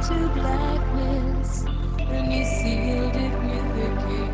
to blackness, and he sealed it with a kiss.